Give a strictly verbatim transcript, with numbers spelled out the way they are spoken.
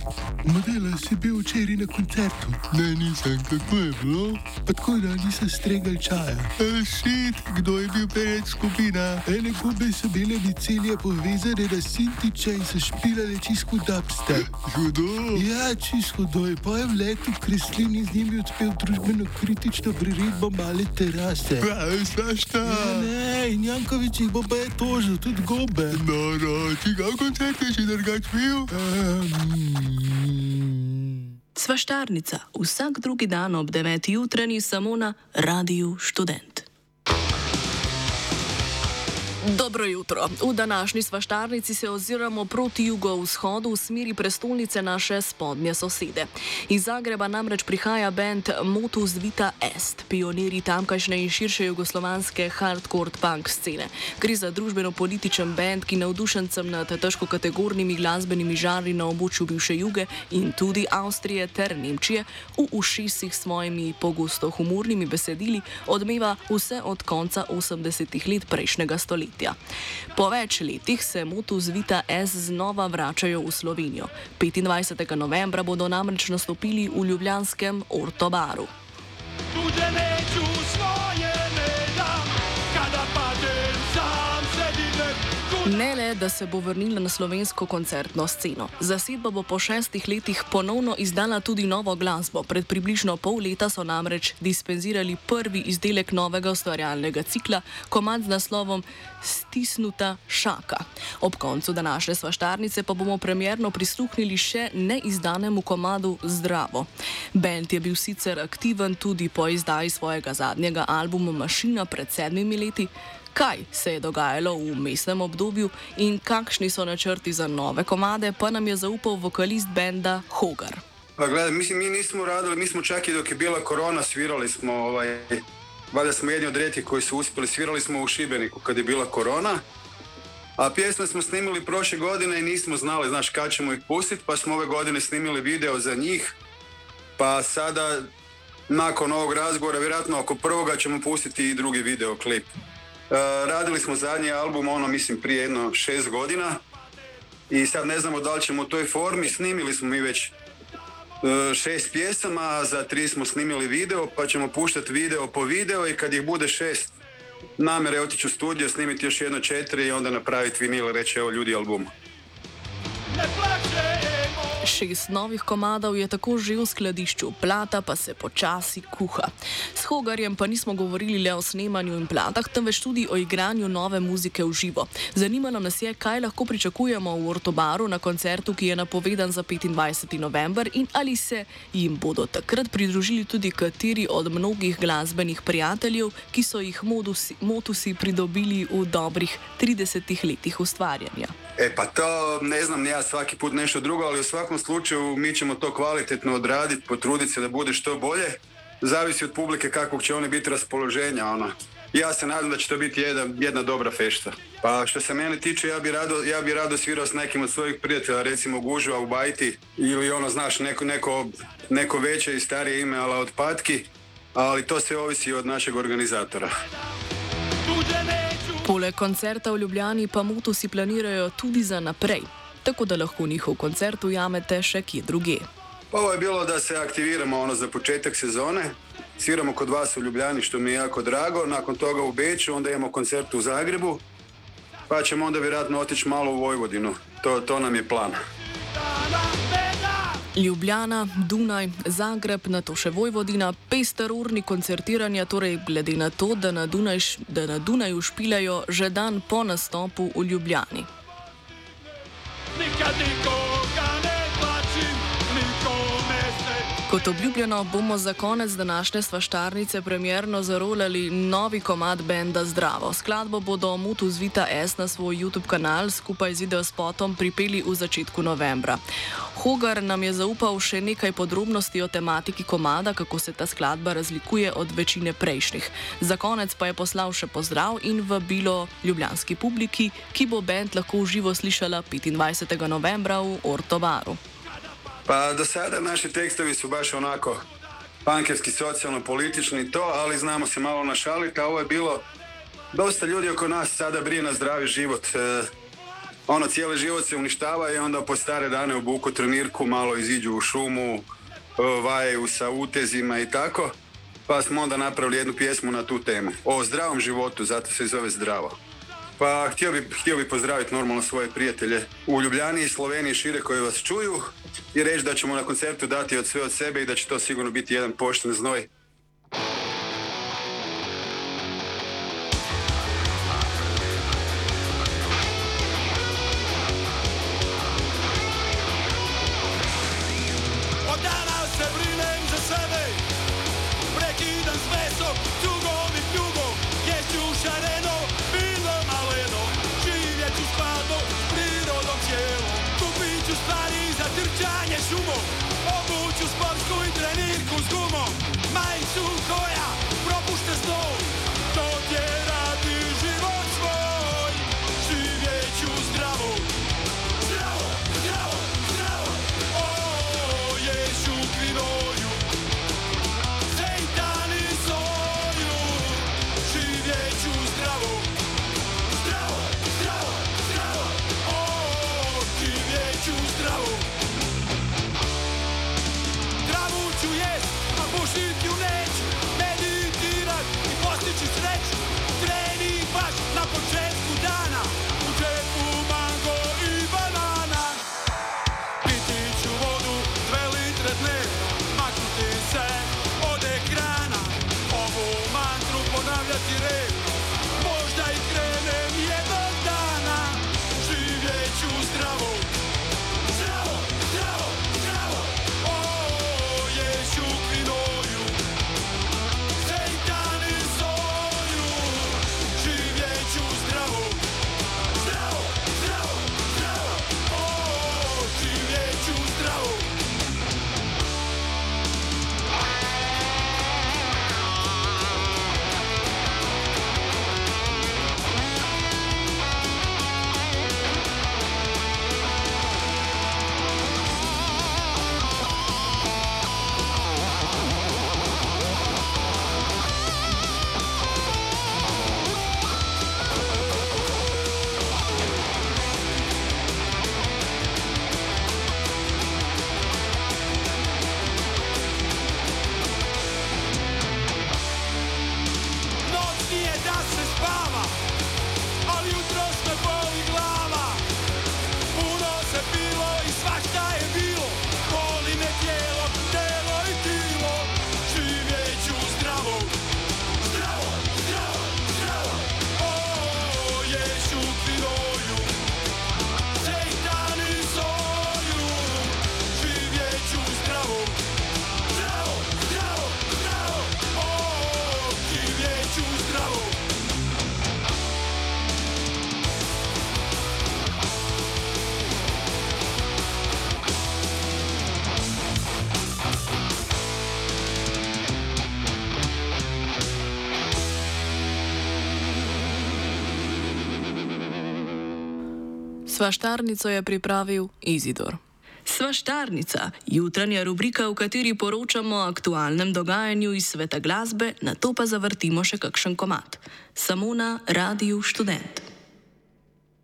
Modela, si bil včeraj na koncertu? Ne, nisem, kako je bilo? Pa tako, da nisem stregal čaja. E, šit, kdo je bil pred skupina? Ene gube so bile micelje povezane na Sintiča in so špilale čisto dubstep. Hudo? Ja, čisto hudo. Je pa je v letu Kreslin in z njimi odspel družbeno kritično priredbo Male terase. Pravi, svašta? Ja, ne, in Jankovič jih bo pa je tožil, tudi gobe. No, no, čigav koncert je še drugač bil? Um... Svaštarnica, vsak drugi dan ob deveti jutranji samo na Radiu Študent. Dobro jutro. V današnji svaštarnici se oziramo proti jugovzhodu v smeri prestolnice naše spodnje sosede. Iz Zagreba namreč prihaja band Motus Vita Est, pionirji tamkajšnje in širše jugoslovanske hardcore punk scene. Gre za družbeno-političen band, ki navdušencem nad težkokategornimi glasbenimi žanri na območju bivše Juge in tudi Avstrije ter Nemčije v ušesih s svojimi pogosto humornimi besedili odmeva vse od konca osemdesetih let prejšnjega stoletja. Po več letih se Motus Vita Est znova vračajo v Slovenijo. petindvajsetega novembra bodo namreč nastopili v ljubljanskem Orto baru. Ne le, da se bo vrnila na slovensko koncertno sceno. Zasedba bo po šestih letih ponovno izdala tudi novo glasbo. Pred približno pol leta so namreč dispenzirali prvi izdelek novega ustvarjalnega cikla, komad z naslovom Stisnuta šaka. Ob koncu današnje svaštarnice pa bomo premierno prisluhnili še neizdanemu komadu Zdravo. Band je bil sicer aktiven tudi po izdaji svojega zadnjega albuma Mašina pred sedmimi leti. Kaj se je dogajalo v vmesnem obdobju in kakšni so načrti za nove komade, pa nam je zaupal vokalist benda Hogar. Pa gledaj, mislim, mi nismo radili, mi smo čak i dok je bila korona svirali smo, ovaj, valjda smo jedni od rijetkih koji su uspjeli, svirali smo u Šibeniku kad je bila korona, a pjesme smo snimili prošle godine i nismo znali, znaš, kad ćemo ih pustiti, pa smo ove godine snimili video za njih, pa sada, nakon ovog razgovora, vjerojatno oko prvoga ćemo pustiti i drugi videoklip. Uh, radili smo zadnji album, ono mislim prije jedno šest godina i sad ne znamo da li ćemo u toj formi, snimili smo mi već uh, šest pjesama, a za tri smo snimili video, pa ćemo puštati video po video i kad ih bude šest namjere otići u studio, snimiti još jedno četiri i onda napraviti vinil i reći evo ljudi album. Šest novih komadov je tako že v skladišču, plata pa se počasi kuha. S Hogarjem pa nismo govorili le o snemanju in platah, temveč tudi o igranju nove muzike v živo. Zanimalo nas je, kaj lahko pričakujemo v Orto baru na koncertu, ki je napovedan za petindvajseti november in ali se jim bodo takrat pridružili tudi kateri od mnogih glasbenih prijateljev, ki so jih modusi, motusi pridobili v dobrih tridesetih letih ustvarjanja. E pa to ne znam ni ja svaki put nešto drugo, ali u svakom slučaju mi ćemo to kvalitetno odraditi, potruditi se da bude što bolje. Zavisi od publike kakvog će oni biti raspoloženja. Ona. Ja se nadam da će to biti jedna, jedna dobra fešta. Pa što se mene tiče, ja bi rado, ja bi rado svirao s nekim od svojih prijatelja, recimo Gužva u Bajti ili ono, znaš, neko, neko, neko veće i starije ime, ali od Patki, ali to sve ovisi od našeg organizatora. Poleg koncerta v Ljubljani pa Motusi planirajo tudi za naprej, tako da lahko njihov koncert ujamete še kje drugje. Ovo je bilo da se aktiviramo ono za početak sezone. Sviramo kod vas u Ljubljani, što mi je jako drago. Nakon toga u Beču, onda imamo koncert u Zagrebu, pa ćemo onda vjerojatno otići malo u Vojvodinu. To, to nam je plan. Ljubljana, Dunaj, Zagreb, nato še Vojvodina, pester urni koncertiranja, torej glede na to, da na, Dunaj, da na Dunaju špilajo že dan po nastopu v Ljubljani. Kot obljubljeno bomo za konec današnje svaštarnice premierno zarolali novi komad benda Zdravo. Skladbo bodo Motus Vita Est na svoj YouTube kanal skupaj z videospotom pripeli v začetku novembra. Hogar nam je zaupal še nekaj podrobnosti o tematiki komada, kako se ta skladba razlikuje od večine prejšnjih. Za konec pa je poslal še pozdrav in vabilo ljubljanski publiki, ki bo bend lahko v živo slišala petindvajsetega novembra v Orto baru. Pa do sada naši tekstovi su baš onako pankerski, socijalno-politični to, ali znamo se malo našaliti, a ovo je bilo, dosta ljudi oko nas sada brije na zdravi život. E, ono, cijeli život se uništava i onda po stare dane obuku trenirku, malo iziđu u šumu, vajaju sa utezima i tako. Pa smo onda napravili jednu pjesmu na tu temu. O zdravom životu, zato se i zove Zdravo. Pa htio bi, htio bi pozdraviti normalno svoje prijatelje u Ljubljani i Sloveniji šire koji vas čuju i reći da ćemo na koncertu dati od sve od sebe i da će to sigurno biti jedan pošten znoj. Od danas se brinem za sebe, prekidam s mesom, cugom i pljugom, ješću šareno, vino maleno, živjet ću skladno, prirodom cijelom, kupit ću stvari za trčanje šumom, obuću sportsku i trenirku s gumom, majicu koja propušta znoj, to tjerati život svoj, živjet ću zdravo, zdravo, zdravo, zdravo, o, ješću kvinoju, sejtan i soju, živjet ću zdravo, zdravo, zdravo, zdravo, o, živjet ću zdravo. Travu ću jest, a pušit ju neću, meditirat i postići sreću, trening baš na početku dana, u džepu mango i banana. Piti ću vodu, dve litre dnevno, maknuti se od ekrana, ovu mantru ponavljati redno, možda i krenem jednog dana, živjet ću zdravo, zdravo, zdravo, zdravo, o, ješću kvinoju, sejtan i soju, živjet ću zdravo, zdravo, zdravo, zdravo, o, živjet ću zdravo. Noć nije da se spava, ali jutros me boli glava. Puno se pilo i svašta je bilo, boli me tijelo, telo i tilo. Živjet ću zdravo, zdravo, zdravo, zdravo, o, ješću kvinoju, sejtan i soju. Živjet ću zdravo, zdravo, zdravo, zdravo, o, živjet ću zdravo. Svaštarnico je pripravil Izidor. Svaštarnica, jutranja rubrika, v kateri poročamo o aktualnem dogajanju iz sveta glasbe, nato pa zavrtimo še kakšen komad. Samo na Radiu Študent.